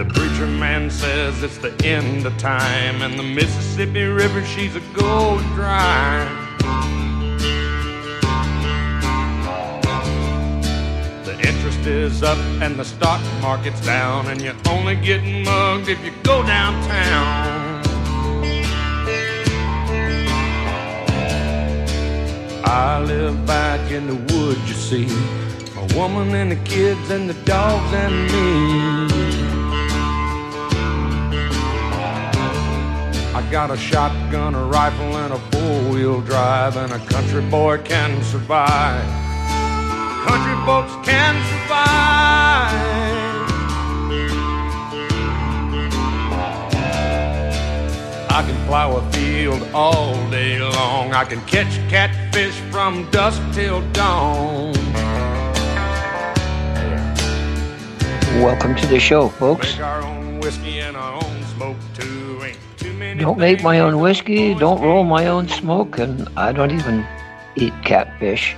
The preacher man says it's the end of time, and the Mississippi River, she's a going dry. The interest is up and the stock market's down, and you're only getting mugged if you go downtown. I live back in the woods, you see, my woman and the kids and the dogs and me. I got a shotgun, a rifle, and a four-wheel drive, and a country boy can survive. Country folks can survive. I can plow a field all day long. I can catch catfish from dusk till dawn. Welcome to the show, folks. Make our own whiskey and our own smoke too. Ain't too many. Don't make my own whiskey, don't roll my own smoke, and I don't even eat catfish.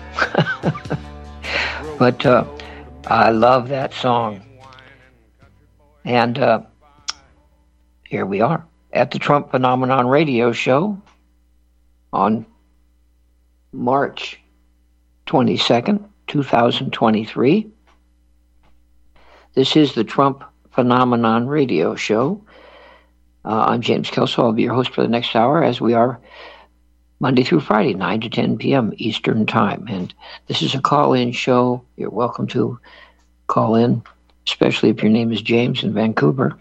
But I love that song. And here we are at the Trump Phenomenon Radio Show on March 22nd, 2023. This is the Trump Phenomenon Radio Show. I'm James Kelso. I'll be your host for the next hour, as we are Monday through Friday, 9 to 10 p.m. Eastern Time. And this is a call-in show. You're welcome to call in, especially if your name is James in Vancouver.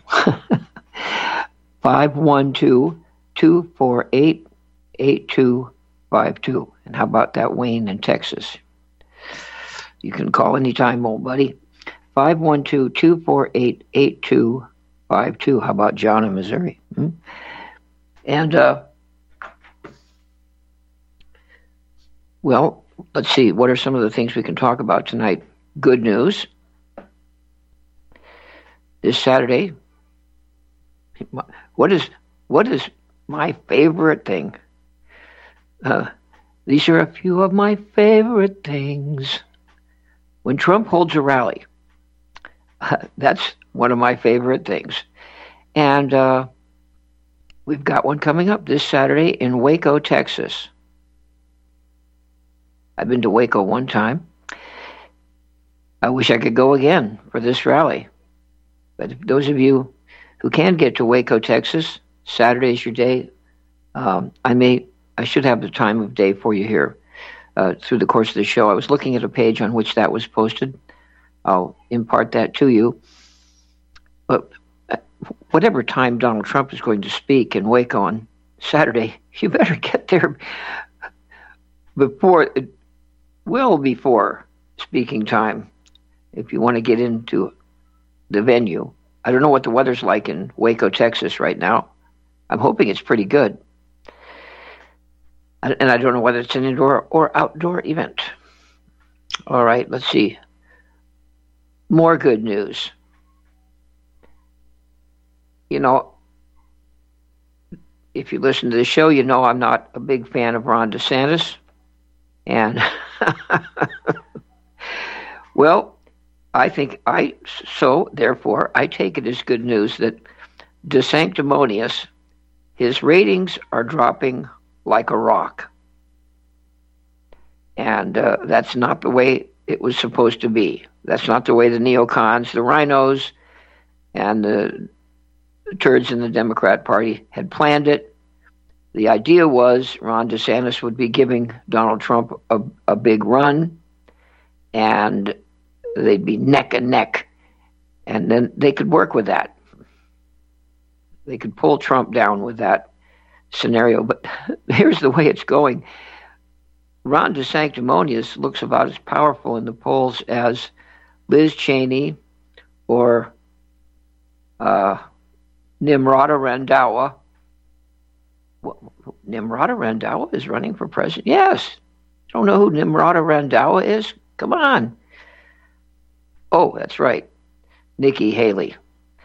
512-248-8252. And how about that, Wayne in Texas? You can call anytime, old buddy. 512-248-8252. How about John in Missouri? And, well, let's see. What are some of the things we can talk about tonight? Good news. This Saturday, what is my favorite thing? These are a few of my favorite things. When Trump holds a rally, that's one of my favorite things. And we've got one coming up this Saturday in Waco, Texas. I've been to Waco one time. I wish I could go again for this rally. But if those of you who can get to Waco, Texas, Saturday's your day. I should have the time of day for you here through the course of the show. I was looking at a page on which that was posted. I'll impart that to you. But whatever time Donald Trump is going to speak in Waco on Saturday, you better get there well before speaking time if you want to get into the venue. I don't know what the weather's like in Waco, Texas right now. I'm hoping it's pretty good. And I don't know whether it's an indoor or outdoor event. All right, let's see. More good news. You know, if you listen to the show, you know I'm not a big fan of Ron DeSantis. And, well, therefore, I take it as good news that DeSanctimonious, his ratings are dropping like a rock. And that's not the way it was supposed to be. That's not the way the neocons, the rhinos, and the turds in the Democrat Party had planned it. The idea was Ron DeSantis would be giving Donald Trump a big run, and they'd be neck and neck, and then they could work with that. They could pull Trump down with that scenario. But here's the way it's going. Ron DeSanctimonious looks about as powerful in the polls as Liz Cheney or Nimrata Randhawa. Nimrata Randhawa is running for president? Yes. Don't know who Nimrata Randhawa is? Come on. Oh, that's right. Nikki Haley.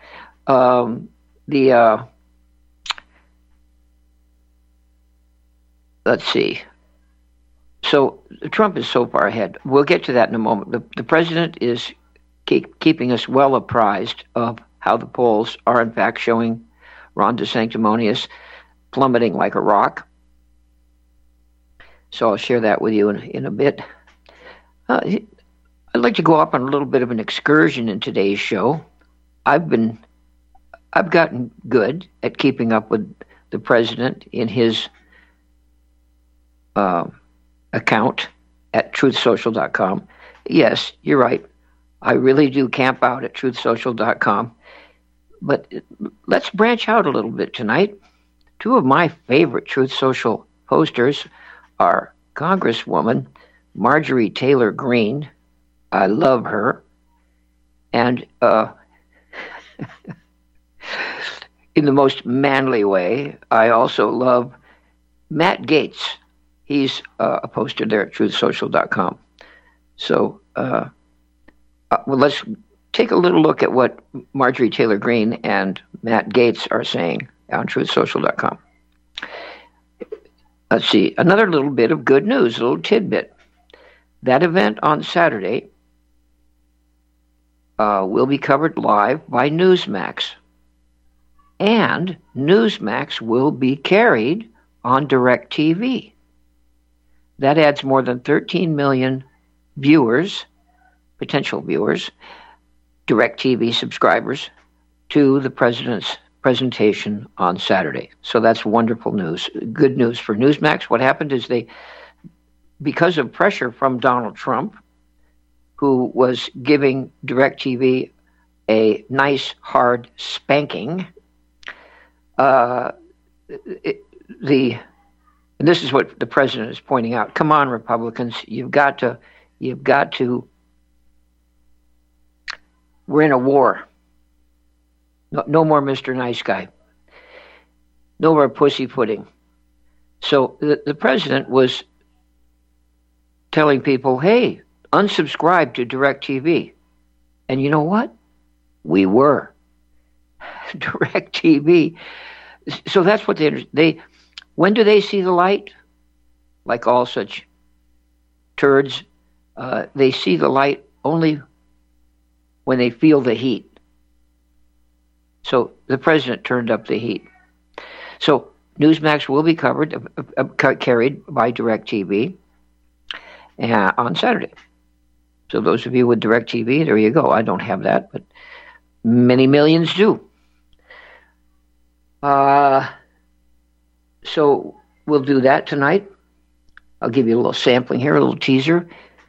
Let's see. So Trump is so far ahead. We'll get to that in a moment. The president is keeping us well apprised of how the polls are in fact showing Ron DeSanctimonious plummeting like a rock. So I'll share that with you in a bit. I'd like to go up on a little bit of an excursion in today's show. I've gotten good at keeping up with the president in his account at truthsocial.com. Yes, you're right. I really do camp out at truthsocial.com. But let's branch out a little bit tonight. Two of my favorite Truth Social posters are Congresswoman Marjorie Taylor Greene. I love her. And in the most manly way, I also love Matt Gaetz. He's a poster there at truthsocial.com. So well, let's take a little look at what Marjorie Taylor Greene and Matt Gaetz are saying on truthsocial.com. Let's see, another little bit of good news, a little tidbit. That event on Saturday will be covered live by Newsmax. And Newsmax will be carried on DirecTV. That adds more than 13 million viewers, potential viewers, DirecTV subscribers, to the president's presentation on Saturday. So that's wonderful news. Good news for Newsmax. What happened is because of pressure from Donald Trump, who was giving DirecTV a nice hard spanking, and this is what the president is pointing out. Come on, Republicans, you've got to. We're in a war. No more Mr. Nice Guy. No more pussyfooting. So the president was telling people, hey, unsubscribe to DirecTV. And you know what? We were. DirecTV. So that's what they when do they see the light? Like all such turds, they see the light only when they feel the heat. So the president turned up the heat. So Newsmax will be carried by DirecTV on Saturday. So those of you with DirecTV, there you go. I don't have that, but many millions do. So we'll do that tonight. I'll give you a little sampling here, a little teaser.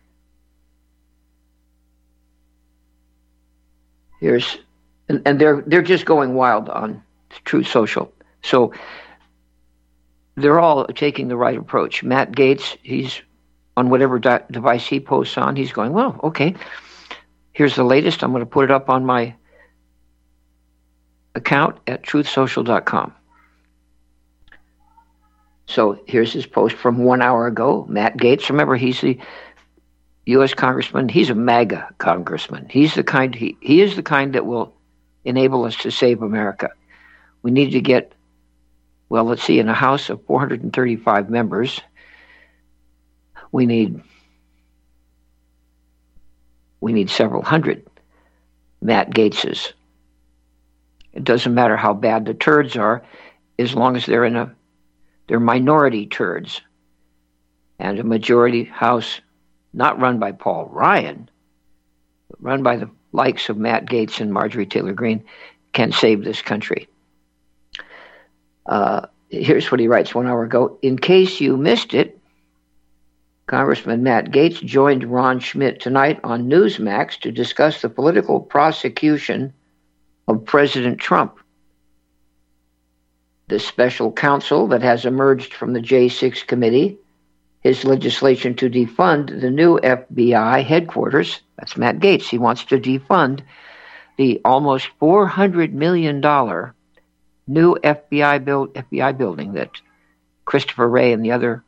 And they're just going wild on Truth Social. So they're all taking the right approach. Matt Gaetz, he's on whatever device he posts on, he's going, well, okay, here's the latest. I'm going to put it up on my account at truthsocial.com. So here's his post from 1 hour ago. Matt Gaetz, remember, he's the U.S. congressman. He's a MAGA congressman. He's the kind. He is the kind that will enable us to save America. We need to get, well, let's see, in a House of 435 members, we need several hundred Matt Gaetzes. It doesn't matter how bad the turds are, as long as they're minority turds. And a majority House, not run by Paul Ryan, but run by the likes of Matt Gaetz and Marjorie Taylor Greene, can save this country. Here's what he writes 1 hour ago. In case you missed it, Congressman Matt Gaetz joined Ron Schmidt tonight on Newsmax to discuss the political prosecution of President Trump. The special counsel that has emerged from the J6 committee, his legislation to defund the new FBI headquarters, that's Matt Gaetz. He wants to defund the almost $400 million new FBI building that Christopher Wray and the other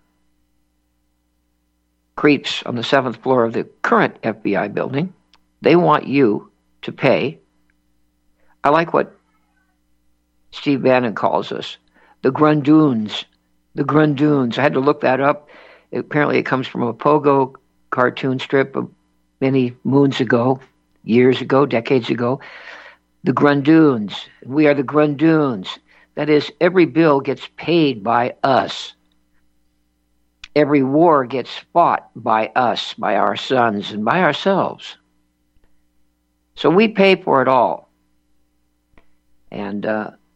creeps on the 7th floor of the current FBI building, they want you to pay. I like what Steve Bannon calls us, the Grundoons. The Grundoons. I had to look that up. Apparently it comes from a Pogo cartoon strip of many moons ago, years ago, decades ago. the Grundoons. We are the Grundoons. That is, every bill gets paid by us. Every war gets fought by us, by our sons, and by ourselves. So we pay for it all. And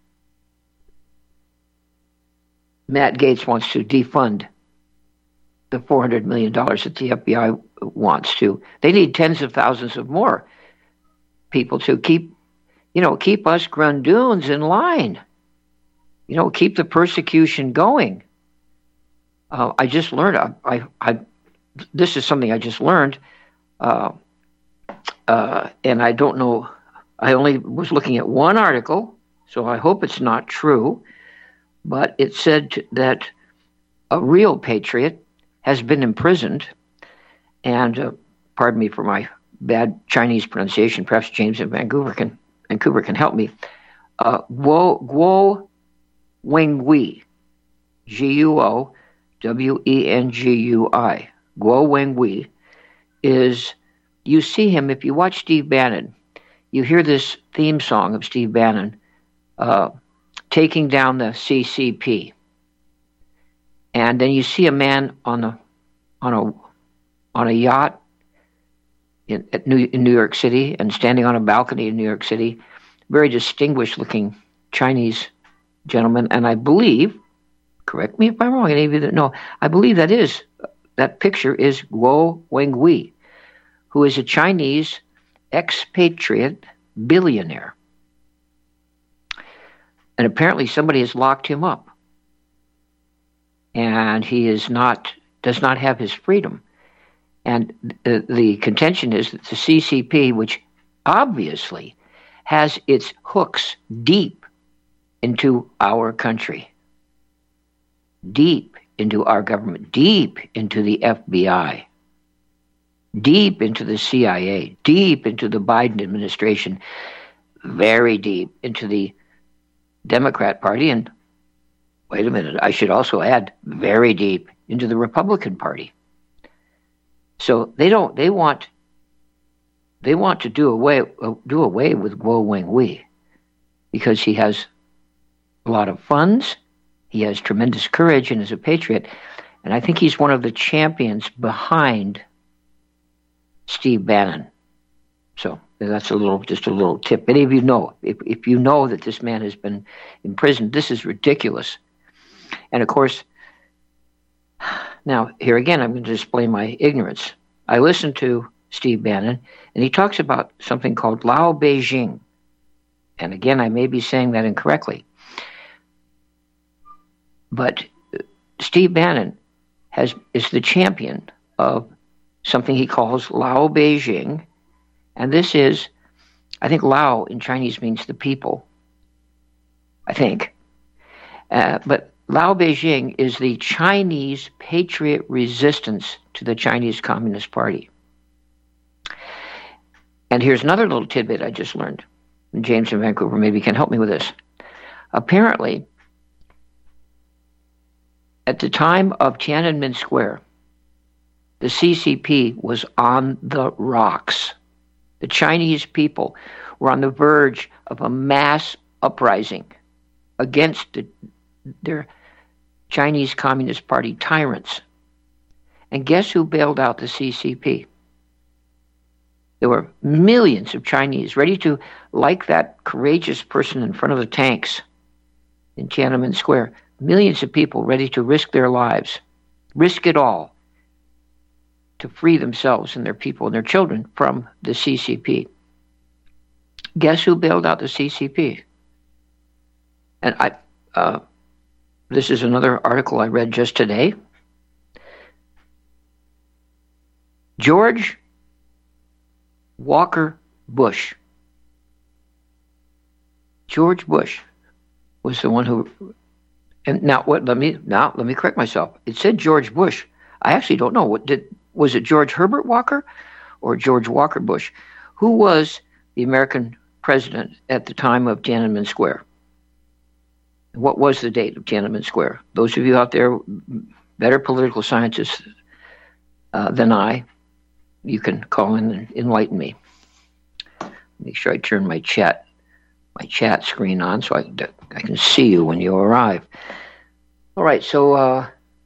Matt Gaetz wants to defund the $400 million that the FBI wants to. They need tens of thousands of more people to keep us Grundoons in line. Keep the persecution going. I just learned. This is something I just learned, and I don't know. I only was looking at one article, so I hope it's not true. But it said that a real patriot has been imprisoned, and pardon me for my bad Chinese pronunciation. Perhaps James in Vancouver can help me. Guo Wengui, Guo Wengui. Guo Wengui is, you see him if you watch Steve Bannon. You hear this theme song of Steve Bannon taking down the CCP, and then you see a man on a yacht in New York City and standing on a balcony in New York City, very distinguished-looking Chinese gentleman, and I believe, correct me if I'm wrong, any of you that know, I believe that picture is Guo Wengui, who is a Chinese expatriate billionaire. And apparently somebody has locked him up. And he does not have his freedom. And the contention is that the CCP, which obviously has its hooks deep into our country, deep into our government, deep into the FBI, deep into the CIA, deep into the Biden administration, very deep into the Democrat Party, and wait a minute, I should also add, very deep into the Republican Party. So they want to do away with Guo Wengui because he has a lot of funds, he has tremendous courage, and is a patriot. And I think he's one of the champions behind Steve Bannon. So that's just a little tip. Many of you know, if you know that this man has been imprisoned, this is ridiculous. And of course, now here again, I'm going to display my ignorance. I listened to Steve Bannon, and he talks about something called Lao Beijing. And again, I may be saying that incorrectly. But Steve Bannon is the champion of something he calls Lao Beijing. And this is, I think Lao in Chinese means the people, I think. But Lao Beijing is the Chinese patriot resistance to the Chinese Communist Party. And here's another little tidbit I just learned. And James in Vancouver maybe can help me with this. Apparently, at the time of Tiananmen Square, the CCP was on the rocks. The Chinese people were on the verge of a mass uprising against their Chinese Communist Party tyrants. And guess who bailed out the CCP? There were millions of Chinese ready to, like that courageous person in front of the tanks in Tiananmen Square, millions of people ready to risk their lives, risk it all, to free themselves and their people and their children from the CCP. Guess who bailed out the CCP? And this is another article I read just today. George Walker Bush. George Bush was the one who. And now what? Let me correct myself. It said George Bush. I actually don't know. Was it George Herbert Walker or George Walker Bush? Who was the American president at the time of Tiananmen Square? What was the date of Tiananmen Square? Those of you out there, better political scientists than I, you can call in and enlighten me. Make sure I turn my chat my chat screen on so I can see you when you arrive. All right, so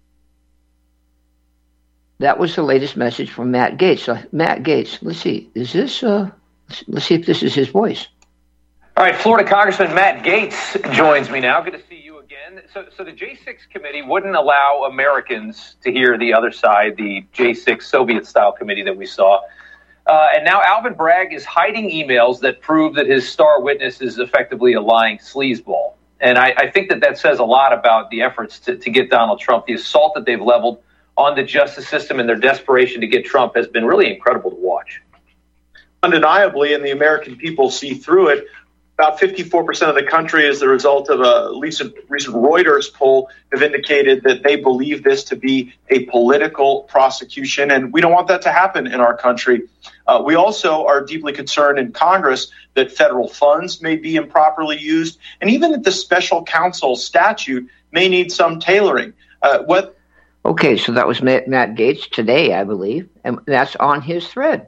that was the latest message from Matt Gaetz. So Matt Gaetz, let's see, is this? Let's see if this is his voice. All right, Florida Congressman Matt Gaetz joins me now. Good to see you again. So the J6 committee wouldn't allow Americans to hear the other side, the J6 Soviet-style committee that we saw. And now Alvin Bragg is hiding emails that prove that his star witness is effectively a lying sleazeball. And I think that says a lot about the efforts to get Donald Trump. The assault that they've leveled on the justice system and their desperation to get Trump has been really incredible to watch. Undeniably, and the American people see through it, about 54% of the country, as the result of a recent Reuters poll, have indicated that they believe this to be a political prosecution, and we don't want that to happen in our country. We also are deeply concerned in Congress that federal funds may be improperly used, and even that the special counsel statute may need some tailoring. Okay, so that was Matt Gaetz today, I believe, and that's on his thread.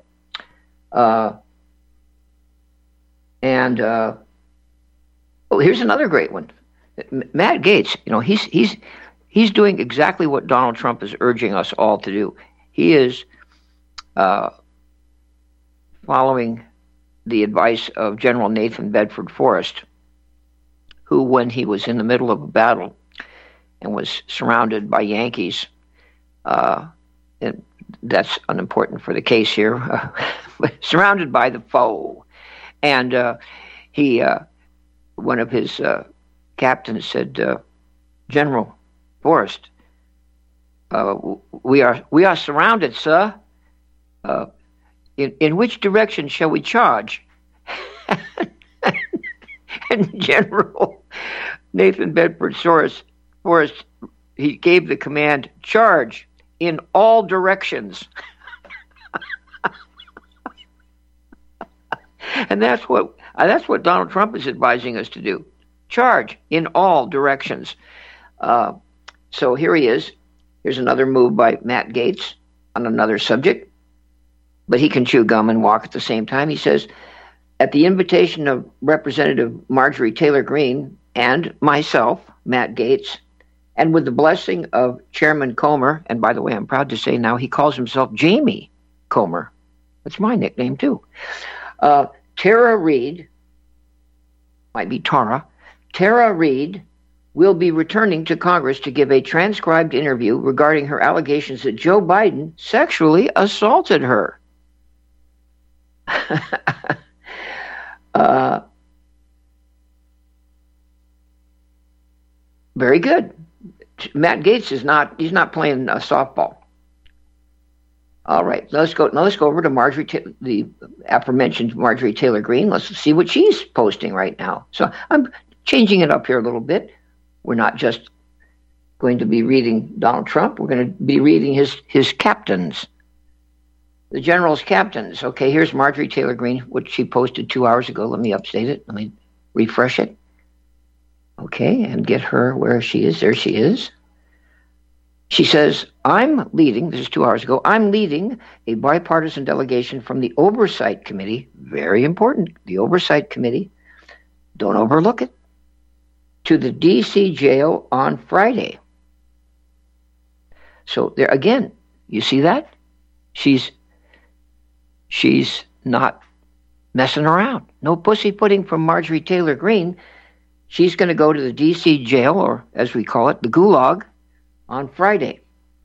Here's another great one. Matt Gaetz, he's doing exactly what Donald Trump is urging us all to do. He is following the advice of General Nathan Bedford Forrest, who, when he was in the middle of a battle and was surrounded by Yankees, and that's unimportant for the case here, surrounded by the foe. And one of his captains said, General Forrest, we are surrounded, sir. In which direction shall we charge? And General Nathan Bedford Forrest, he gave the command, charge in all directions. And that's what Donald Trump is advising us to do. Charge in all directions. So here he is. Here's another move by Matt Gaetz on another subject. But he can chew gum and walk at the same time. He says, at the invitation of Representative Marjorie Taylor Greene and myself, Matt Gaetz, and with the blessing of Chairman Comer, and by the way, I'm proud to say now he calls himself Jamie Comer. That's my nickname too. Tara Reid, might be Tara Reid, will be returning to Congress to give a transcribed interview regarding her allegations that Joe Biden sexually assaulted her. Very good. Matt Gaetz he's not playing softball. All right, let's go over to the aforementioned Marjorie Taylor Greene. Let's see what she's posting right now. So I'm changing it up here a little bit. We're not just going to be reading Donald Trump. We're going to be reading his captains, the general's captains. Okay, here's Marjorie Taylor Greene, what she posted 2 hours ago. Let me update it. Let me refresh it. Okay, and get her where she is. There she is. She says, this is 2 hours ago, I'm leading a bipartisan delegation from the Oversight Committee, very important, the Oversight Committee, don't overlook it, to the D.C. jail on Friday. So there again, you see that? She's not messing around. No pussyfooting from Marjorie Taylor Greene. She's going to go to the D.C. jail, or as we call it, the Gulag, on Friday.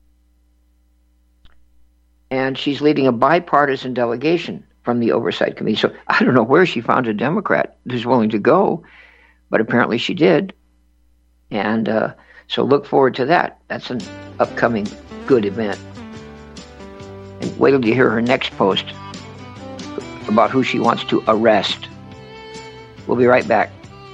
And she's leading a bipartisan delegation from the Oversight Committee. So I don't know where she found a Democrat who's willing to go, but apparently she did. And so look forward to that. That's an upcoming good event. And wait till you hear her next post about who she wants to arrest. We'll be right back.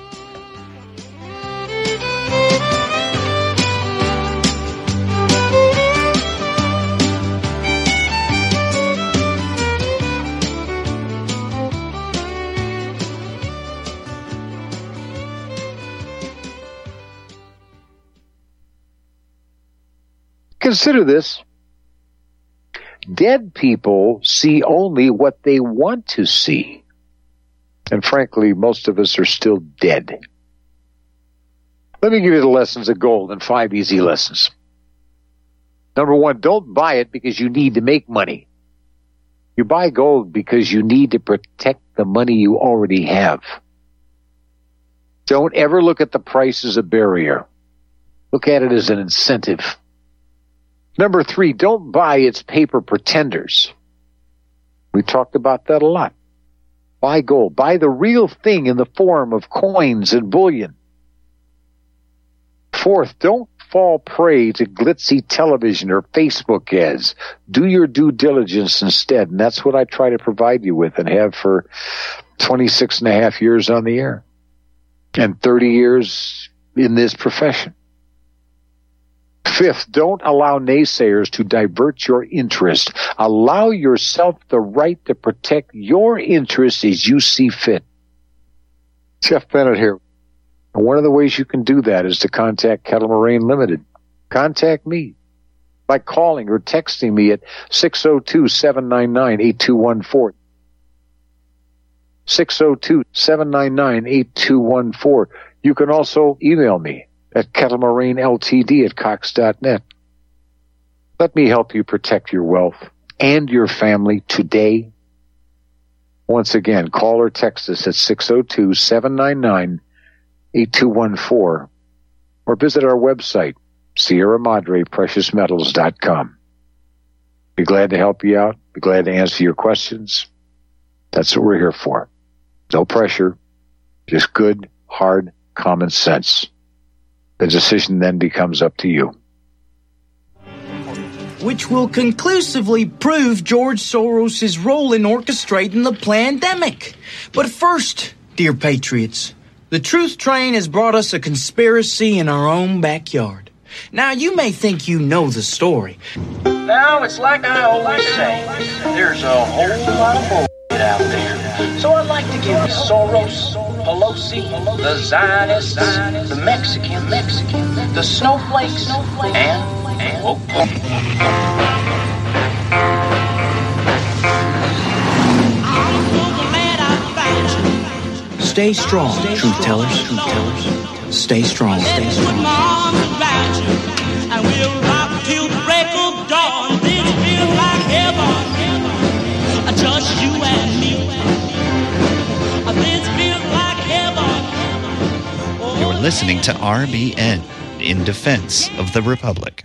Consider this. Dead people see only what they want to see. And frankly, most of us are still dead. Let me give you the lessons of gold in 5 easy lessons. Number 1, don't buy it because you need to make money. You buy gold because you need to protect the money you already have. Don't ever look at the price as a barrier. Look at it as an incentive. Number 3, don't buy its paper pretenders. We talked about that a lot. Buy gold. Buy the real thing in the form of coins and bullion. 4th, don't fall prey to glitzy television or Facebook ads. Do your due diligence instead, and that's what I try to provide you with and have for 26 and a half years on the air and 30 years in this profession. 5th, don't allow naysayers to divert your interest. Allow yourself the right to protect your interests as you see fit. Jeff Bennett here. And one of the ways you can do that is to contact Kettle Moraine Limited. Contact me by calling or texting me at 602-799-8214. 602-799-8214. You can also email me at kettlemoraineLTD@cox.net. Let me help you protect your wealth and your family today. Once again, call or text us at 602-799-8214 or visit our website, Sierra Madre Precious Metals.com. Be glad to help you out. Be glad to answer your questions. That's what we're here for. No pressure, just good, hard, common sense. The decision then becomes up to you. Which will conclusively prove George Soros' role in orchestrating the pandemic. But first, dear patriots, the truth train has brought us a conspiracy in our own backyard. Now, you may think you know the story. Now, it's like I always say, there's a whole lot of bullshit out there. So I'd like to give Soros, Pelosi, the Zionists, the Mexican, the snowflakes, and Stay strong, truth tellers. Stay strong. And we'll rock till the break of dawn. This feels like heaven. Just you and me. This feels like heaven. You're listening to RBN, in defense of the Republic.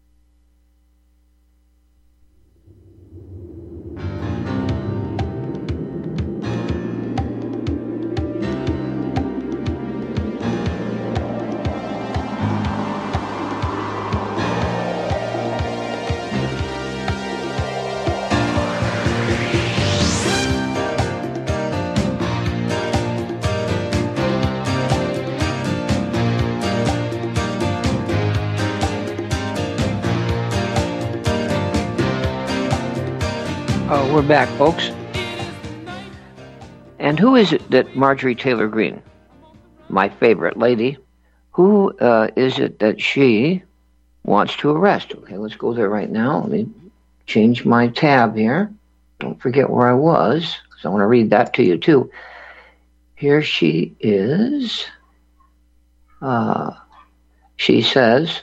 We're back, folks. And who is it that Marjorie Taylor Greene, my favorite lady, who is it that she wants to arrest? Okay, let's go there right now. Let me change my tab here. Don't forget where I was, because I want to read that to you, too. Here she is. She says,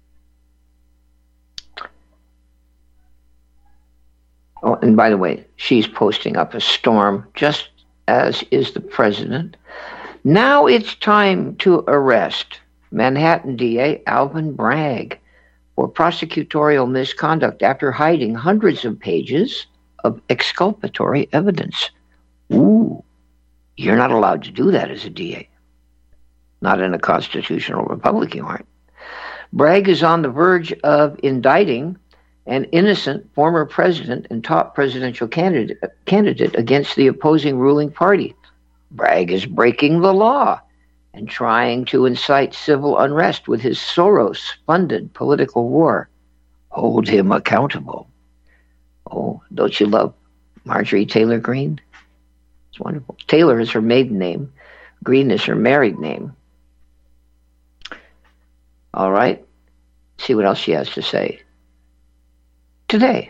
oh, and by the way, she's posting up a storm, just as is the president. Now it's time to arrest Manhattan DA Alvin Bragg for prosecutorial misconduct after hiding hundreds of pages of exculpatory evidence. Ooh, you're not allowed to do that as a DA. Not in a constitutional republic, you aren't. Bragg is on the verge of indicting an innocent former president and top presidential candidate against the opposing ruling party. Bragg is breaking the law and trying to incite civil unrest with his Soros-funded political war. Hold him accountable. Oh, don't you love Marjorie Taylor Greene? It's wonderful. Taylor is her maiden name. Greene is her married name. All right. See what else she has to say today.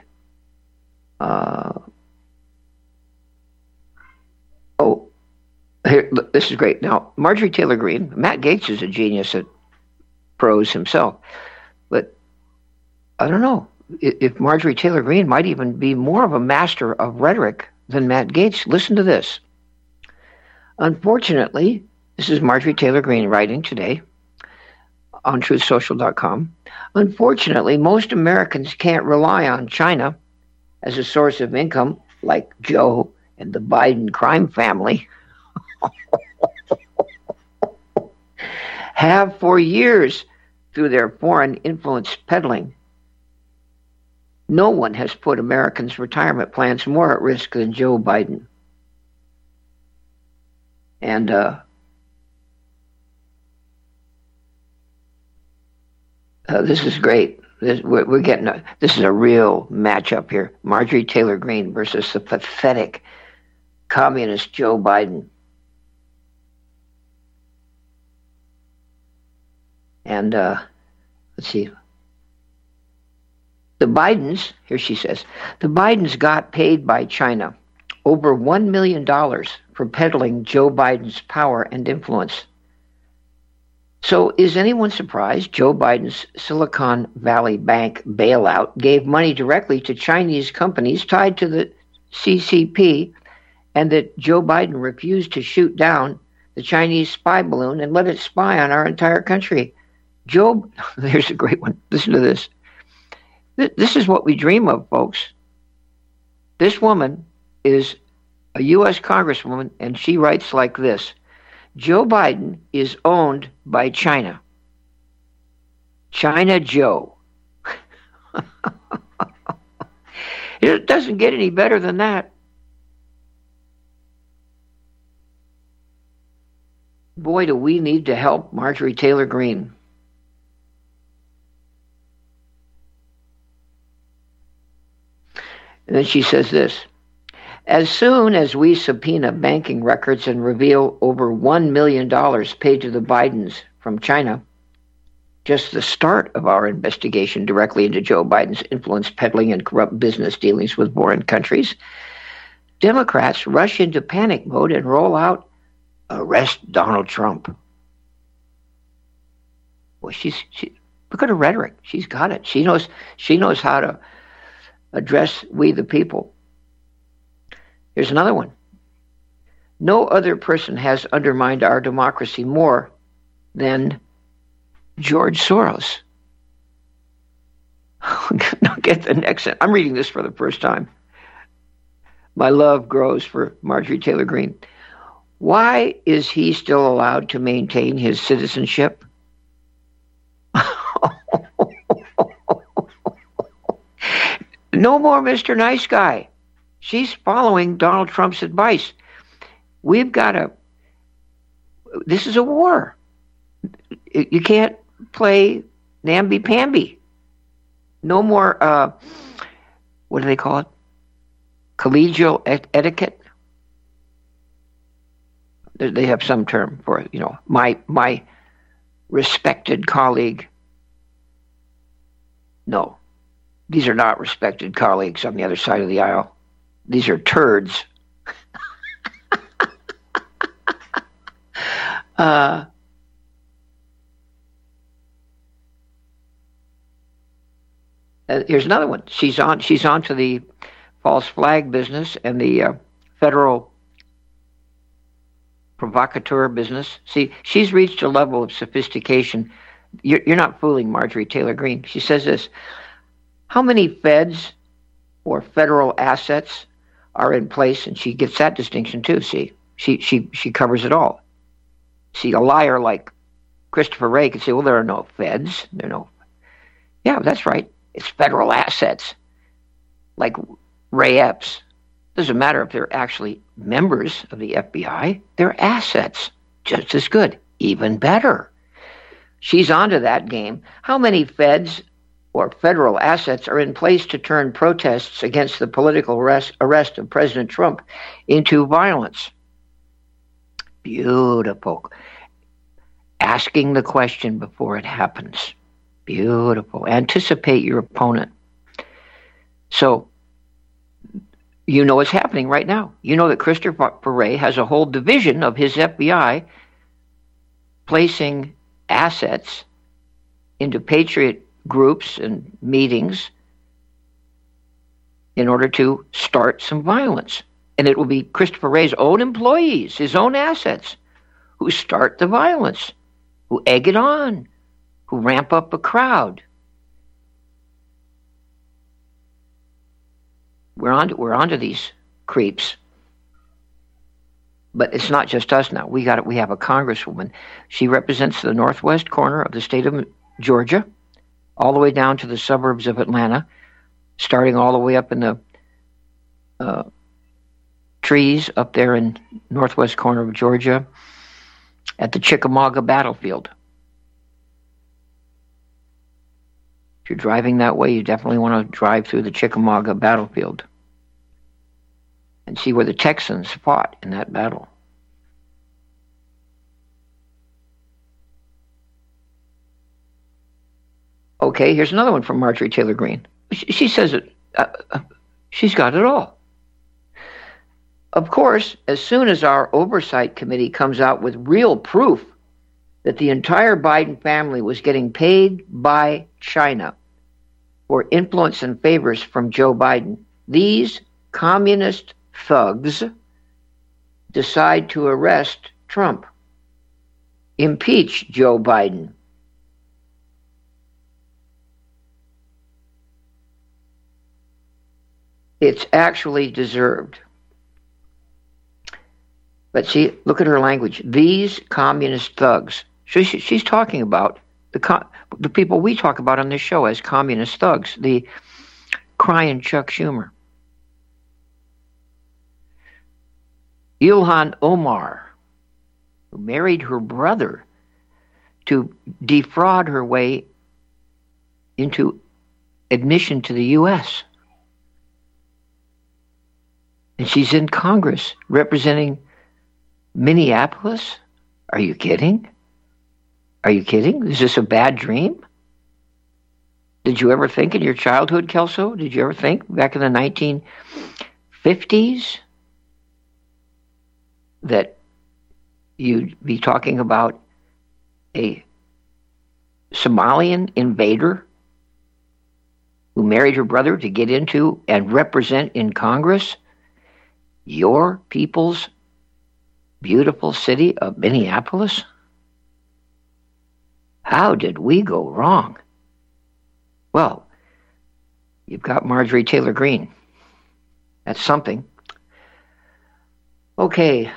Here, look, this is great. Now, Marjorie Taylor Greene, Matt Gaetz is a genius at prose himself, but I don't know if Marjorie Taylor Greene might even be more of a master of rhetoric than Matt Gaetz. Listen to this. Unfortunately, this is Marjorie Taylor Greene writing today on truthsocial.com. Unfortunately, most Americans can't rely on China as a source of income like Joe and the Biden crime family have for years through their foreign influence peddling. No one has put Americans' retirement plans more at risk than Joe Biden. And this is great. We're getting this is a real matchup here. Marjorie Taylor Greene versus the pathetic communist Joe Biden. And let's see. The Bidens, here she says, the Bidens got paid by China over $1 million for peddling Joe Biden's power and influence. So is anyone surprised Joe Biden's Silicon Valley Bank bailout gave money directly to Chinese companies tied to the CCP, and that Joe Biden refused to shoot down the Chinese spy balloon and let it spy on our entire country? Here's a great one. Listen to this. This is what we dream of, folks. This woman is a U.S. Congresswoman, and she writes like this. Joe Biden is owned by China. China Joe. It doesn't get any better than that. Boy, do we need to help Marjorie Taylor Greene. And then she says this. As soon as we subpoena banking records and reveal over $1 million paid to the Bidens from China, just the start of our investigation directly into Joe Biden's influence peddling and corrupt business dealings with foreign countries, Democrats rush into panic mode and roll out, arrest Donald Trump. Well, she look at her rhetoric. She's got it. She knows how to address we the people. Here's another one. No other person has undermined our democracy more than George Soros. Now get the next one. I'm reading this for the first time. My love grows for Marjorie Taylor Greene. Why is he still allowed to maintain his citizenship? No more Mr. Nice Guy. She's following Donald Trump's advice. We've got to... This is a war. You can't play namby-pamby. No more, what do they call it? Collegial etiquette? They have some term for it. You know, my respected colleague. No. These are not respected colleagues on the other side of the aisle. These are turds. Here's another one. She's on to the false flag business and the federal provocateur business. See, she's reached a level of sophistication. You're not fooling Marjorie Taylor Greene. She says this. How many feds or federal assets are in place? And she gets that distinction too. See, she covers it all. See, a liar like Christopher Wray could say, well, there are no feds. Yeah, that's right. It's federal assets. Like Ray Epps. Doesn't matter if they're actually members of the FBI. They're assets. Just as good. Even better. She's onto that game. How many feds or federal assets are in place to turn protests against the political arrest of President Trump into violence? Beautiful. Asking the question before it happens. Beautiful. Anticipate your opponent. So, You know what's happening right now. You know that Christopher Wray has a whole division of his FBI placing assets into patriot groups and meetings in order to start some violence. And it will be Christopher Wray's own employees, his own assets, who start the violence, who egg it on, who ramp up a crowd. We're on to these creeps. But it's not just us now. We have a congresswoman. She represents the northwest corner of the state of Georgia, all the way down to the suburbs of Atlanta, starting all the way up in the trees up there in northwest corner of Georgia at the Chickamauga battlefield. If you're driving that way, you definitely want to drive through the Chickamauga battlefield and see where the Texans fought in that battle. Okay, here's another one from Marjorie Taylor Greene. She says it. She's got it all. Of course, as soon as our oversight committee comes out with real proof that the entire Biden family was getting paid by China for influence and favors from Joe Biden, these communist thugs decide to arrest Trump, impeach Joe Biden. It's actually deserved. But see, look at her language. These communist thugs. She's talking about the people we talk about on this show as communist thugs, the crying Chuck Schumer. Ilhan Omar, who married her brother to defraud her way into admission to the U.S. And she's in Congress representing Minneapolis? Are you kidding? Are you kidding? Is this a bad dream? Did you ever think in your childhood, Kelso? Did you ever think back in the 1950s that you'd be talking about a Somalian invader who married her brother to get into and represent in Congress your people's beautiful city of Minneapolis? How did we go wrong? Well, you've got Marjorie Taylor Greene. That's something. Okay.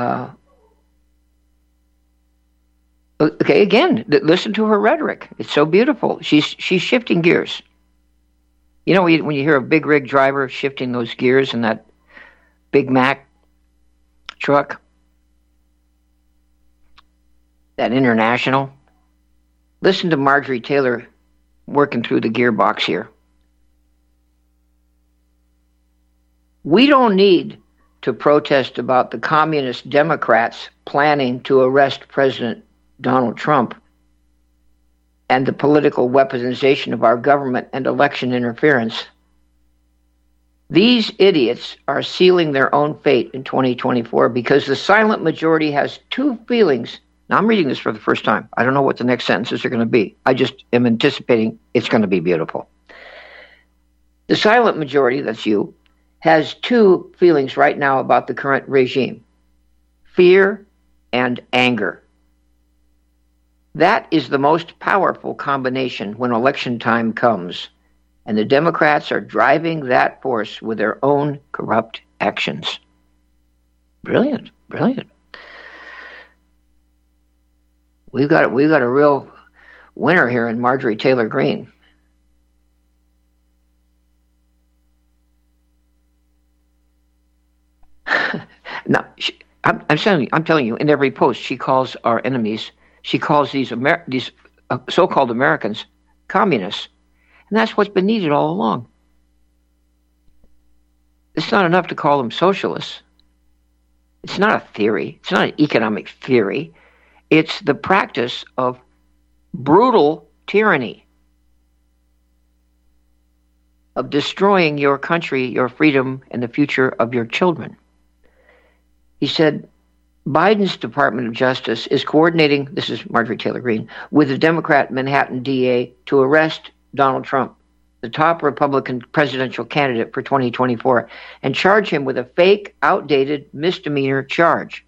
Okay, again, listen to her rhetoric. It's so beautiful. She's shifting gears. You know, when you hear a big rig driver shifting those gears in that Big Mac truck, that International, listen to Marjorie Taylor working through the gearbox here. We don't need to protest about the communist Democrats planning to arrest President Donald Trump and the political weaponization of our government and election interference. These idiots are sealing their own fate in 2024 because the silent majority has two feelings. Now, I'm reading this for the first time. I don't know what the next sentences are going to be. I just am anticipating it's going to be beautiful. The silent majority, that's you, has two feelings right now about the current regime: fear and anger. That is the most powerful combination when election time comes, and the Democrats are driving that force with their own corrupt actions. Brilliant, brilliant. We've got a real winner here in Marjorie Taylor Greene. Now, I'm telling you, in every post, she calls our enemies. She calls these so-called Americans communists, and that's what's been needed all along. It's not enough to call them socialists. It's not a theory. It's not an economic theory. It's the practice of brutal tyranny. of destroying your country, your freedom, and the future of your children. He said, Biden's Department of Justice is coordinating, this is Marjorie Taylor Greene, with the Democrat Manhattan DA to arrest Donald Trump, the top Republican presidential candidate for 2024, and charge him with a fake, outdated misdemeanor charge.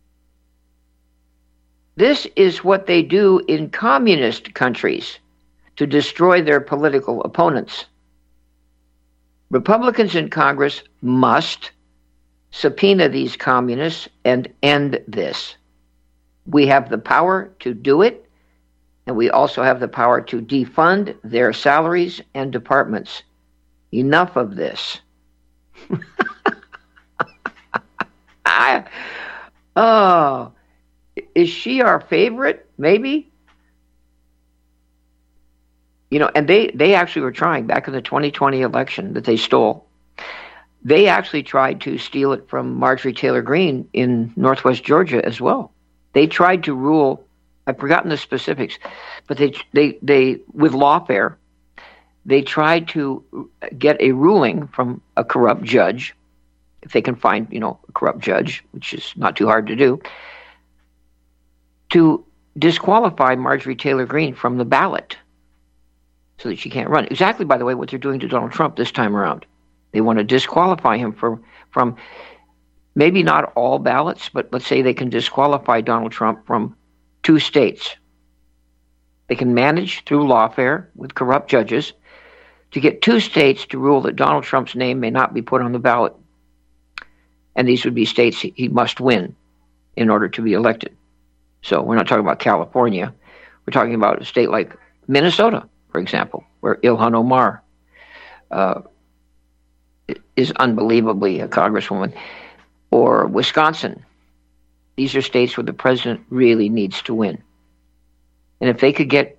This is what they do in communist countries to destroy their political opponents. Republicans in Congress must subpoena these communists and end this. We have the power to do it, and we also have the power to defund their salaries and departments. Enough of this. Oh, is she our favorite? Maybe. You know, and they actually were trying, back in the 2020 election that they stole, they actually tried to steal it from Marjorie Taylor Greene in Northwest Georgia as well. They tried to rule, I've forgotten the specifics, but they with lawfare, they tried to get a ruling from a corrupt judge, if they can find, you know, a corrupt judge, which is not too hard to do, to disqualify Marjorie Taylor Greene from the ballot so that she can't run. Exactly, by the way, what they're doing to Donald Trump this time around. They want to disqualify him from maybe not all ballots, but let's say they can disqualify Donald Trump from 2 states. They can manage through lawfare with corrupt judges to get 2 states to rule that Donald Trump's name may not be put on the ballot. And these would be states he must win in order to be elected. So we're not talking about California. We're talking about a state like Minnesota, for example, where Ilhan Omar is unbelievably a congresswoman, or Wisconsin. These are states where the president really needs to win. And if they could get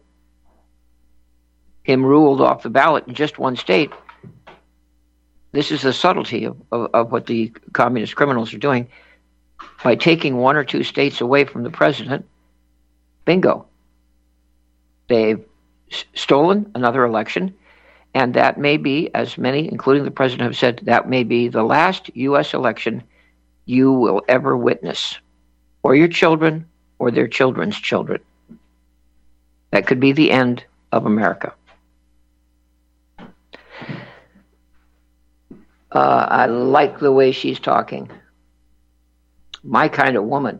him ruled off the ballot in just 1 state, this is the subtlety of what the communist criminals are doing. By taking 1 or 2 states away from the president, bingo. They've stolen another election, and that may be, as many, including the president, have said, that may be the last U.S. election you will ever witness, or your children, or their children's children. That could be the end of America. I like the way she's talking. My kind of woman.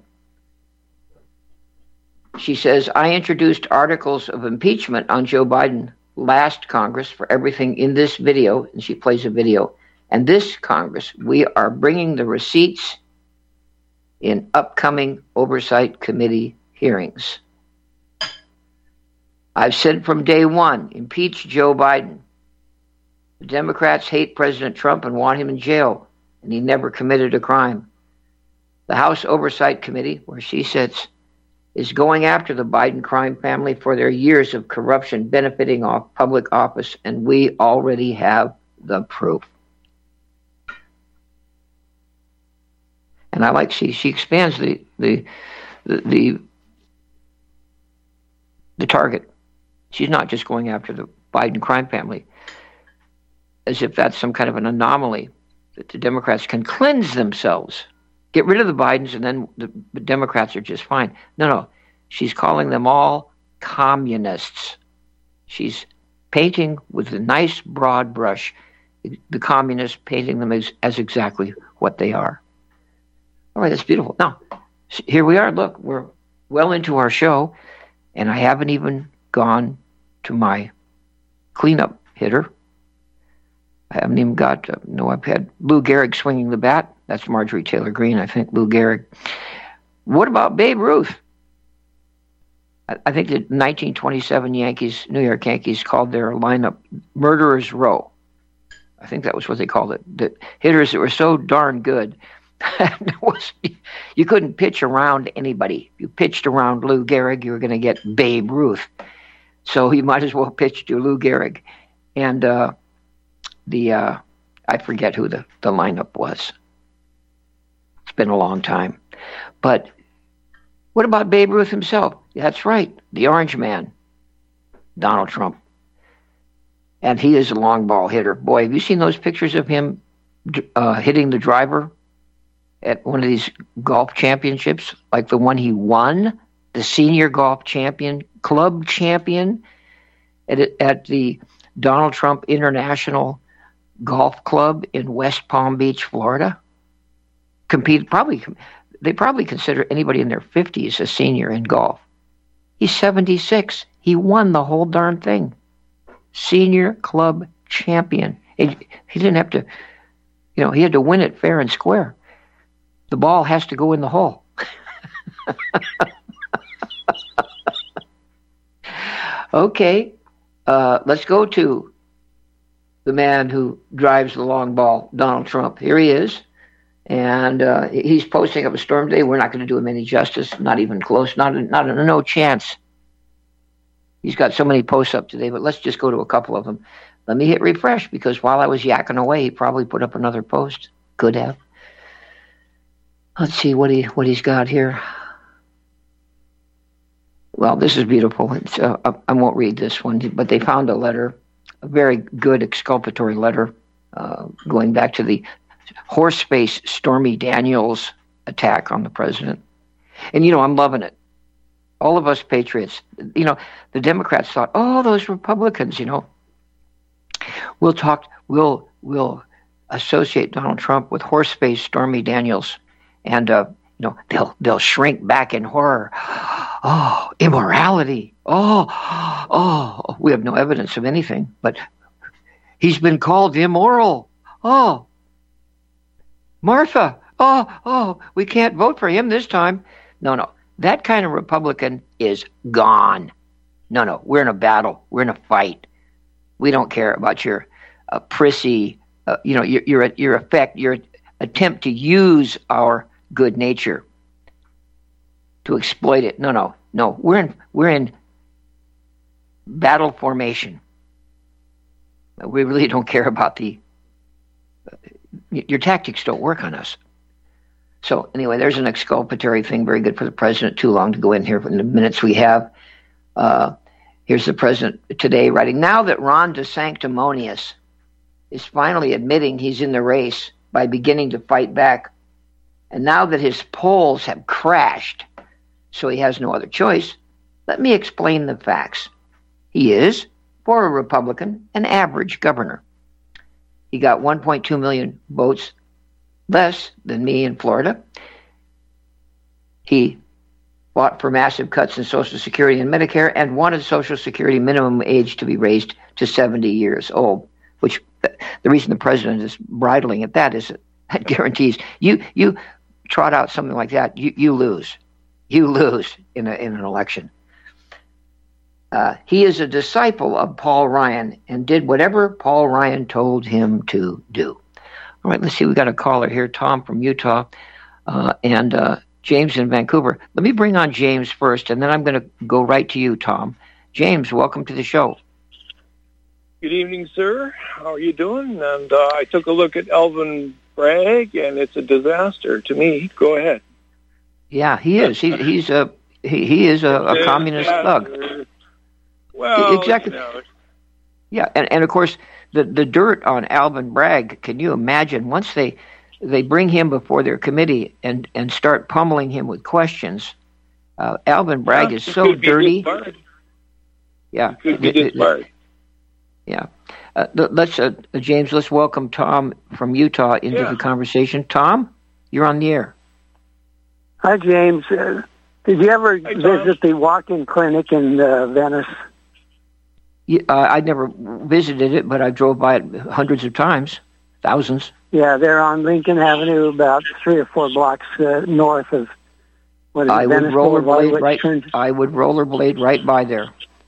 She says, I introduced articles of impeachment on Joe Biden last Congress for everything in this video, and she plays a video. And this Congress, we are bringing the receipts in upcoming Oversight Committee hearings. I've said from day one, impeach Joe Biden. The Democrats hate President Trump and want him in jail, and he never committed a crime. The House Oversight Committee, where she sits, is going after the Biden crime family for their years of corruption benefiting off public office, and we already have the proof. And I like she expands the target. She's not just going after the Biden crime family as if that's some kind of an anomaly that the Democrats can cleanse themselves. Get rid of the Bidens and then the Democrats are just fine. No. She's calling them all communists. She's painting with a nice broad brush the communists, painting them as exactly what they are. All right, that's beautiful. Now, here we are. Look, we're well into our show, and I haven't even gone to my cleanup hitter. I haven't even got, I've had Lou Gehrig swinging the bat. That's Marjorie Taylor Greene, I think, Lou Gehrig. What about Babe Ruth? I think the 1927 New York Yankees called their lineup Murderer's Row. I think that was what they called it. The hitters that were so darn good, you couldn't pitch around anybody. If you pitched around Lou Gehrig, you were going to get Babe Ruth. So you might as well pitch to Lou Gehrig. And I forget who the lineup was. It's been a long time. But what about Babe Ruth himself? That's right, the Orange Man, Donald Trump. And he is a long ball hitter. Boy, have you seen those pictures of him hitting the driver at one of these golf championships, like the one he won, the senior golf champion, club champion at the Donald Trump International Golf Club in West Palm Beach, Florida? They probably consider anybody in their 50s a senior in golf. He's 76. He won the whole darn thing. Senior club champion. He didn't have to, he had to win it fair and square. The ball has to go in the hole. Okay, let's go to the man who drives the long ball, Donald Trump. Here he is, and he's posting up a storm today. We're not going to do him any justice, not even close, no chance. He's got so many posts up today, but let's just go to a couple of them. Let me hit refresh, because while I was yakking away, he probably put up another post. Could have. Let's see what he's got here. Well, this is beautiful. It's, I won't read this one, but they found a letter, a very good exculpatory letter, going back to the horse-face Stormy Daniels attack on the president. And, I'm loving it. All of us patriots, the Democrats thought, oh, those Republicans, we'll associate Donald Trump with horse-face Stormy Daniels. And, they'll shrink back in horror. Oh, immorality. Oh, we have no evidence of anything, but he's been called immoral. Oh, Martha. Oh, we can't vote for him this time. No. That kind of Republican is gone. No, we're in a battle. We're in a fight. We don't care about your prissy, your attempt to use our good nature to exploit it. No. We're in battle formation. We really don't care about your tactics don't work on us. So anyway, there's an exculpatory thing, very good for the president. Too long to go in here in the minutes we have. Here's the president today writing, now that Ron DeSanctimonious is finally admitting he's in the race by beginning to fight back, and now that his polls have crashed, so he has no other choice, let me explain the facts. He is, for a Republican, an average governor. He got 1.2 million votes less than me in Florida. He fought for massive cuts in Social Security and Medicare and wanted Social Security minimum age to be raised to 70 years old, which the reason the president is bridling at that is that guarantees you trot out something like that, you lose. You lose in an election. He is a disciple of Paul Ryan and did whatever Paul Ryan told him to do. All right, let's see. We got a caller here, Tom from Utah, and James in Vancouver. Let me bring on James first, and then I'm going to go right to you, Tom. James, welcome to the show. Good evening, sir. How are you doing? And I took a look at Alvin Bragg, and it's a disaster to me. Go ahead. Yeah, he is. He is a communist thug. Well, exactly. Yeah, and of course, the dirt on Alvin Bragg, can you imagine, once they bring him before their committee and start pummeling him with questions, Alvin Bragg is so dirty. Yeah. Yeah. Let's James, let's welcome Tom from Utah into the conversation. Tom, you're on the air. Hi, James. Did you ever visit the walk-in clinic in Venice? I never visited it, but I drove by it hundreds of times, thousands. Yeah, they're on Lincoln Avenue, about 3 or 4 blocks north of what is I Venice would rollerblade right. turns... I would rollerblade right by there.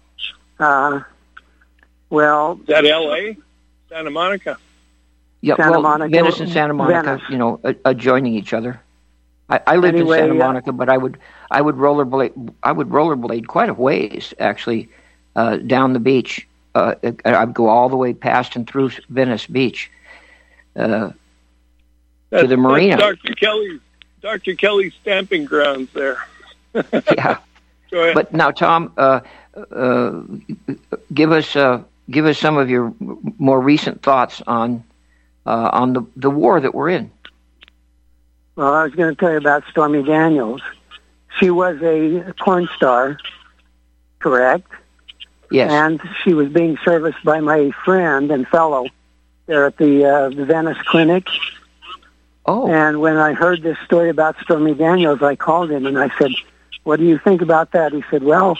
Well, is that L.A.? Santa Monica? Yeah, Santa Monica. Venice and Santa Monica, Venice. Adjoining each other. I lived in Santa Monica, but I would rollerblade. I would rollerblade quite a ways, actually, down the beach. I'd go all the way past and through Venice Beach to the marina. Dr. Kelly's stamping grounds there. Yeah. Go ahead. But now, Tom, give us give us some of your more recent thoughts on the war that we're in. Well, I was going to tell you about Stormy Daniels. She was a porn star, correct? Yes. And she was being serviced by my friend and fellow there at the Venice Clinic. Oh. And when I heard this story about Stormy Daniels, I called him and I said, "What do you think about that?" He said, "Well,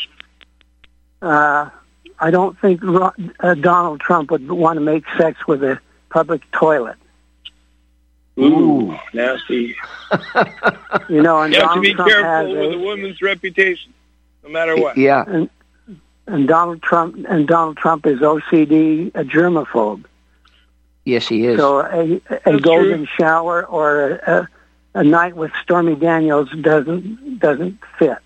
I don't think Donald Trump would want to make sex with a public toilet." Ooh, nasty. You know, and you have to Donald be Trump careful with a woman's reputation, no matter what. Yeah. And Donald Trump is OCD, a germaphobe. Yes, he is. So a golden shower or a night with Stormy Daniels doesn't fit.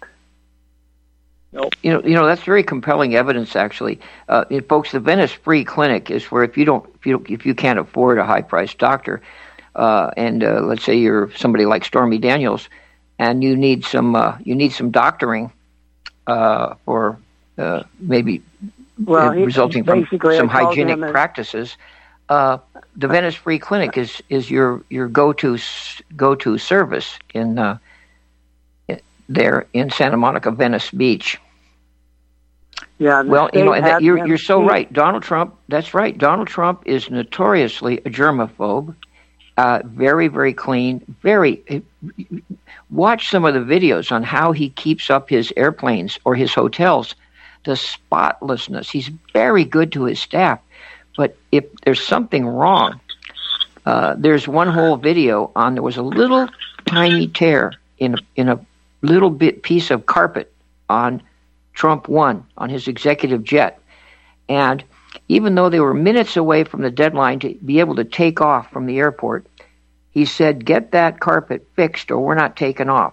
Nope. You know that's very compelling evidence, actually. Folks, the Venice Free Clinic is where if you can't afford a high-priced doctor, and let's say you're somebody like Stormy Daniels, and you need some doctoring for maybe resulting from some hygienic practices. The Venice Free Clinic is your go-to service in there in Santa Monica, Venice Beach. Yeah. Well, you're so right. Donald Trump. That's right. Donald Trump is notoriously a germaphobe. Very, very clean. Watch some of the videos on how he keeps up his airplanes or his hotels. The spotlessness. He's very good to his staff. But if there's something wrong, there's one whole video on. There was a little tiny tear in a little bit piece of carpet on Trump One on his executive jet, and even though they were minutes away from the deadline to be able to take off from the airport, he said, "Get that carpet fixed, or we're not taking off."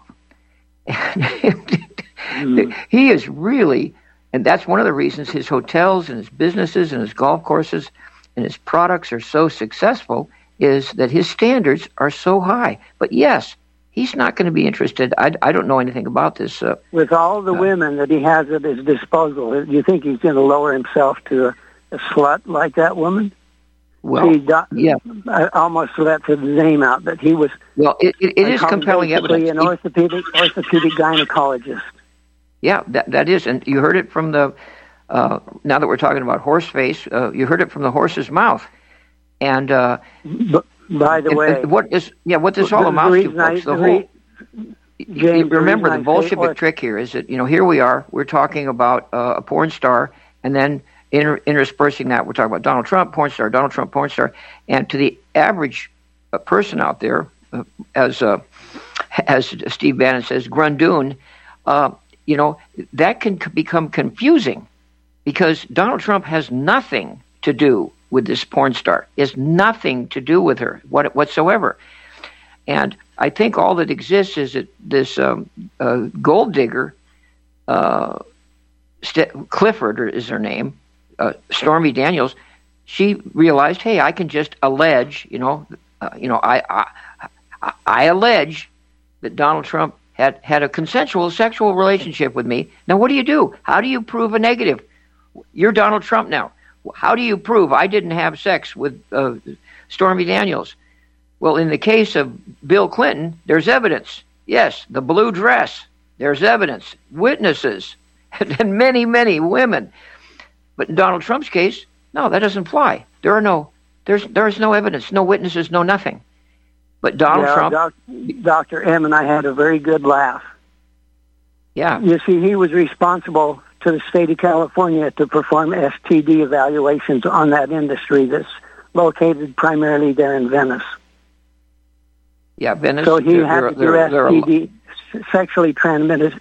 He is really. And that's one of the reasons his hotels and his businesses and his golf courses and his products are so successful is that his standards are so high. But yes, he's not going to be interested. I don't know anything about this. With all the women that he has at his disposal, do you think he's going to lower himself to a slut like that woman? Well, yeah. I almost left his name out, but he was. Well, it is compelling evidence. An orthopedic gynecologist. Yeah, that is, and you heard it from the. Now that we're talking about horse face, you heard it from the horse's mouth, and. By the way, what this all amounts to, folks? Remember, the Bolshevik trick here is that here we are, we're talking about a porn star, and then interspersing that, we're talking about Donald Trump, porn star, Donald Trump, porn star, and to the average person out there, as Steve Bannon says, Grundoon. That can become confusing because Donald Trump has nothing to do with this porn star. He has nothing to do with her whatsoever. And I think all that exists is that this gold digger, Clifford is her name, Stormy Daniels, she realized, hey, I can just allege, I allege that Donald Trump had a consensual sexual relationship with me. Now, what do? How do you prove a negative? You're Donald Trump now. How do you prove I didn't have sex with Stormy Daniels? Well, in the case of Bill Clinton, there's evidence. Yes, the blue dress. There's evidence. Witnesses. And many, many women. But in Donald Trump's case, no, that doesn't fly. There is no evidence, no witnesses, no nothing. But Donald Trump... Dr. M and I had a very good laugh. Yeah. You see, he was responsible to the state of California to perform STD evaluations on that industry that's located primarily there in Venice. Yeah, Venice. So he had to do STD, sexually transmitted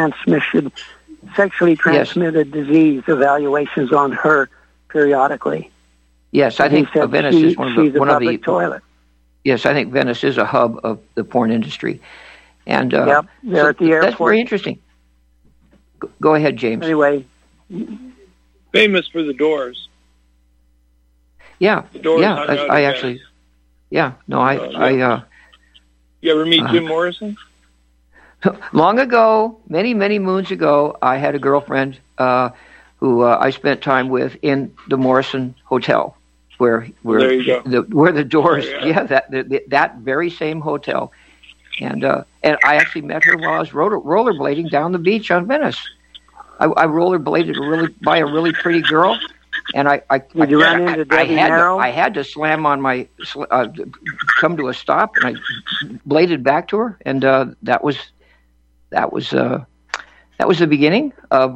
disease evaluations on her periodically. Yes, I think Venice is one of the toilet. Yes, I think Venice is a hub of the porn industry, and yep, they're at the airport. That's very interesting. Go ahead, James. Anyway, famous for the Doors. Yeah, the Doors. Yeah. I actually. Yeah, no, You ever meet Jim Morrison? Long ago, many moons ago, I had a girlfriend who I spent time with in the Morrison Hotel, where the Doors, that very same hotel, and I actually met her while I was rollerblading down the beach on Venice. I rollerbladed by a really pretty girl, and I had to slam on my come to a stop, and I bladed back to her, and that was the beginning of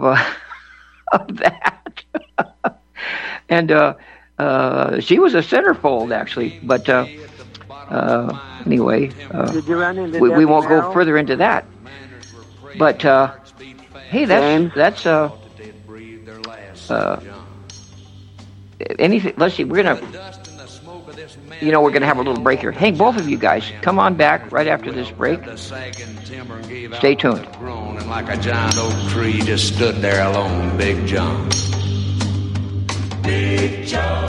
that. And she was a centerfold, actually, but anyway, we won't go further into that. But hey, that's anything. Let's see. We're gonna have a little break here. Hey, both of you guys, come on back right after this break. Stay tuned. And like a giant oak tree, just stood there alone, Big John. Big John.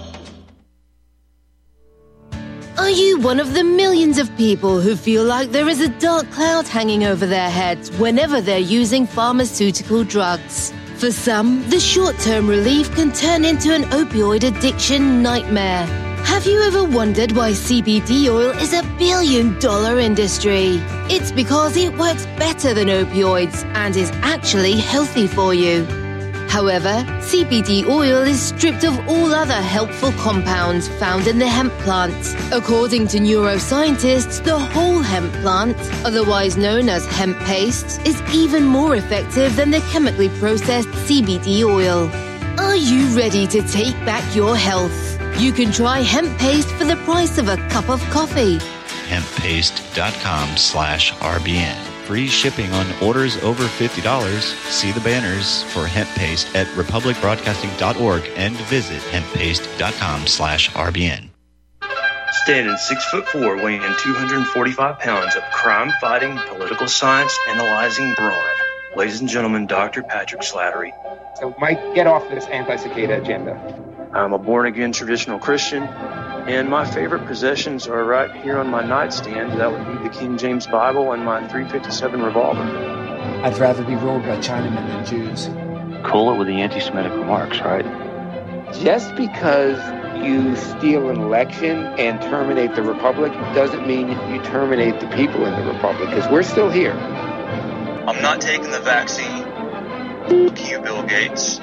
Are you one of the millions of people who feel like there is a dark cloud hanging over their heads whenever they're using pharmaceutical drugs? For some, the short-term relief can turn into an opioid addiction nightmare. Have you ever wondered why CBD oil is $1 billion industry? It's because it works better than opioids and is actually healthy for you. However, CBD oil is stripped of all other helpful compounds found in the hemp plant. According to neuroscientists, the whole hemp plant, otherwise known as hemp paste, is even more effective than the chemically processed CBD oil. Are you ready to take back your health? You can try hemp paste for the price of a cup of coffee. Hemppaste.com/RBN. Free shipping on orders over $50. See the banners for hemp paste at republicbroadcasting.org and visit hemppaste.com/RBN. Standing 6'4", weighing 245 pounds of crime-fighting, political science analyzing brawn. Ladies and gentlemen, Dr. Patrick Slattery. So, Mike, get off this anti-cicada agenda. I'm a born-again traditional Christian, and my favorite possessions are right here on my nightstand. That would be the King James Bible and my .357 revolver. I'd rather be ruled by Chinamen than Jews. Cool it with the anti-Semitic remarks, right? Just because you steal an election and terminate the Republic doesn't mean you terminate the people in the Republic, because we're still here. I'm not taking the vaccine. Fuck you, Bill Gates.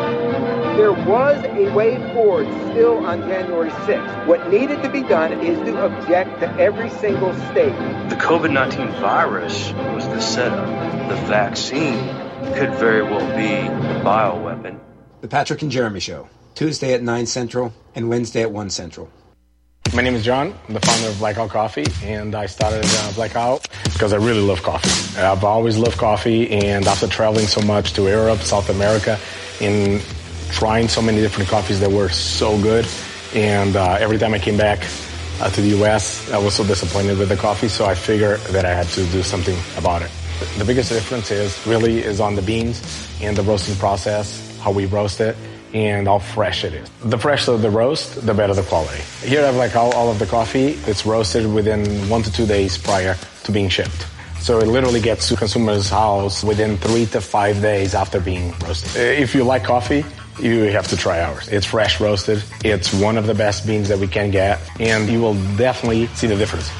There was a way forward still on January 6th. What needed to be done is to object to every single state. The COVID-19 virus was the setup. The vaccine could very well be the bioweapon. The Patrick and Jeremy Show, Tuesday at 9 Central and Wednesday at 1 Central. My name is John. I'm the founder of Blackout Coffee, and I started Blackout because I really love coffee. I've always loved coffee, and after traveling so much to Europe, South America, and trying so many different coffees that were so good, and every time I came back to the U.S., I was so disappointed with the coffee, so I figured that I had to do something about it. The biggest difference is on the beans and the roasting process, how we roast it, and how fresh it is. The fresher the roast, the better the quality. Here I have all of the coffee. It's roasted within 1 to 2 days prior to being shipped. So it literally gets to consumer's house within 3 to 5 days after being roasted. If you like coffee, you have to try ours. It's fresh roasted. It's one of the best beans that we can get, and you will definitely see the difference.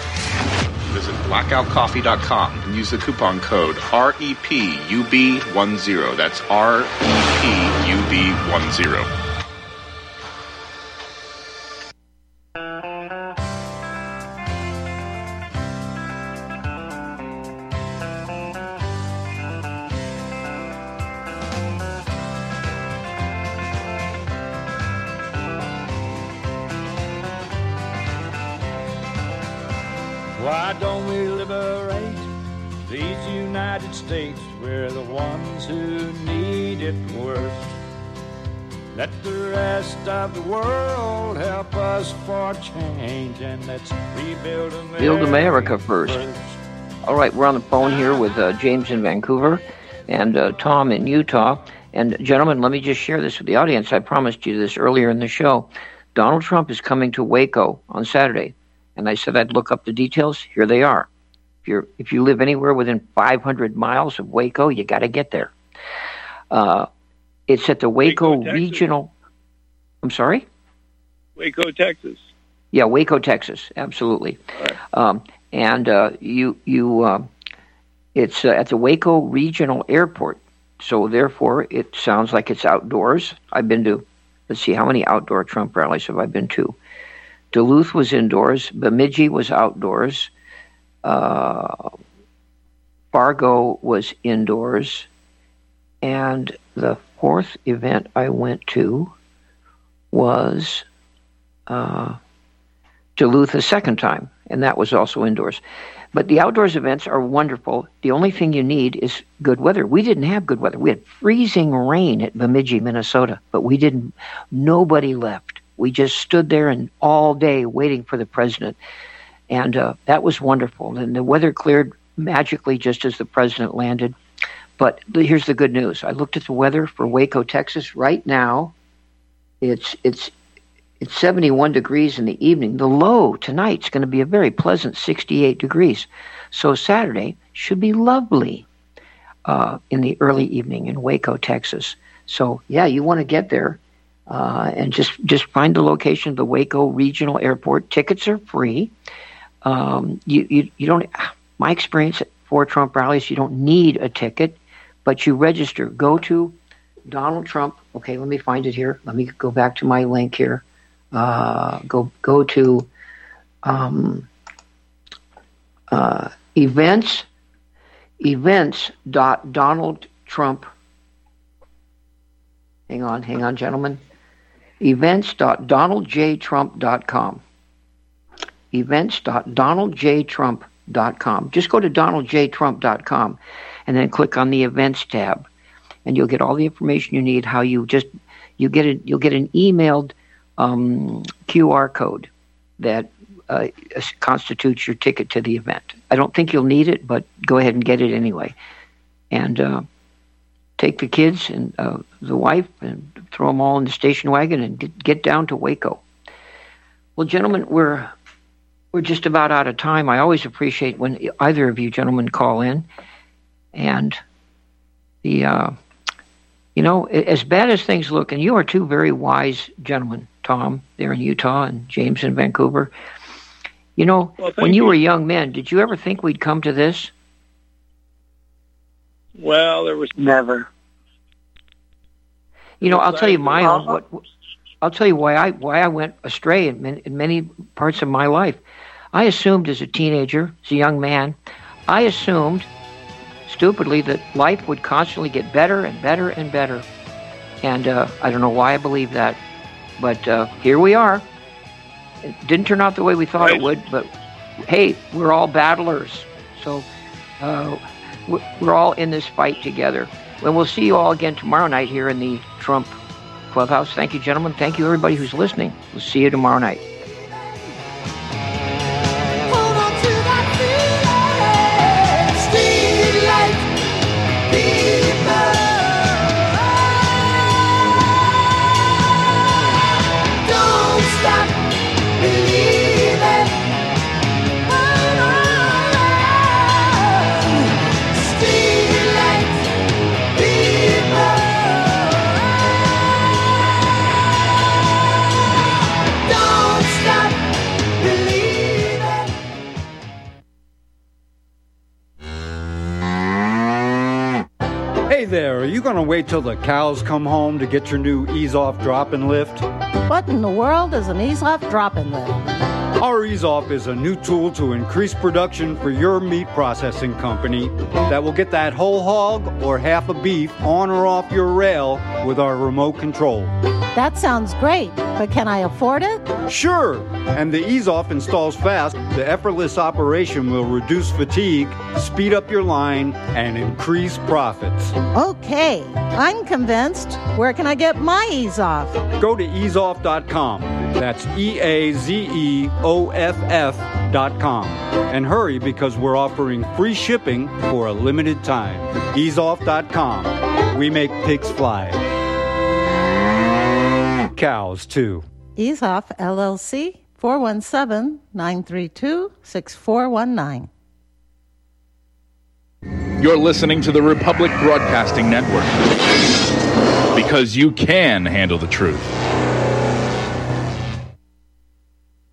Visit blackoutcoffee.com and use the coupon code REPUB10. That's REPUB10. Why don't we liberate these United States? We're the ones who need it worst. Let the rest of the world help us for change, and let's rebuild America. Build America first. All right, we're on the phone here with James in Vancouver and Tom in Utah. And gentlemen, let me just share this with the audience. I promised you this earlier in the show. Donald Trump is coming to Waco on Saturday. And I said I'd look up the details. Here they are. If you live anywhere within 500 miles of Waco, you got to get there. It's at the Waco Texas. Regional. I'm sorry? Waco, Texas. Yeah, Waco, Texas. Absolutely. Right. It's at the Waco Regional Airport. So therefore, it sounds like it's outdoors. I've been to, let's see, how many outdoor Trump rallies have I been to? Duluth was indoors. Bemidji was outdoors. Fargo was indoors. And the fourth event I went to was Duluth a second time, and that was also indoors. But the outdoors events are wonderful. The only thing you need is good weather. We didn't have good weather. We had freezing rain at Bemidji, Minnesota, but nobody left. We just stood there and all day waiting for the president. And that was wonderful. And the weather cleared magically just as the president landed. But here's the good news. I looked at the weather for Waco, Texas. Right now, it's 71 degrees in the evening. The low tonight's going to be a very pleasant 68 degrees. So Saturday should be lovely in the early evening in Waco, Texas. So, yeah, you want to get there and just find the location of the Waco Regional Airport. Tickets are free. You don't. My experience for Trump rallies, you don't need a ticket, but you register. Go to Donald Trump. Okay, let me find it here. Let me go back to my link here. Go to events.donaldtrump. Hang on, gentlemen. Events.donaldjtrump.com. Events.donaldjtrump.com. Just go to donaldjtrump.com and then click on the events tab, and you'll get all the information you need. How you'll get an emailed QR code that constitutes your ticket to the event. I don't think you'll need it, but go ahead and get it anyway. And take the kids and the wife and throw them all in the station wagon and get down to Waco. Well, gentlemen, we're just about out of time. I always appreciate when either of you gentlemen call in. And as bad as things look, and you are two very wise gentlemen, Tom there in Utah and James in Vancouver. When you were young men, did you ever think we'd come to this? Well, there was never. I'll tell you my own. I'll tell you why I went astray in many parts of my life. I assumed as a teenager, as a young man, I assumed stupidly that life would constantly get better and better and better. And I don't know why I believed that, but here we are. It didn't turn out the way we thought it would, but hey, we're all battlers. So we're all in this fight together. And we'll see you all again tomorrow night here in the Trump Clubhouse. Thank you, gentlemen. Thank you, everybody who's listening. We'll see you tomorrow night. Hey there, are you going to wait till the cows come home to get your new ease-off drop-and lift? What in the world is an ease-off drop-and lift? Our ease-off is a new tool to increase production for your meat processing company that will get that whole hog or half a beef on or off your rail with our remote control. That sounds great, but can I afford it? Sure, and the ease-off installs fast. The effortless operation will reduce fatigue, speed up your line, and increase profits. Okay, I'm convinced. Where can I get my ease-off? Go to easeoff.com. That's EAZEOFF.com. And hurry because we're offering free shipping for a limited time. Easeoff.com. We make pigs fly. Cows, too. Easeoff, LLC, 417-932-6419. You're listening to the Republic Broadcasting Network. Because you can handle the truth.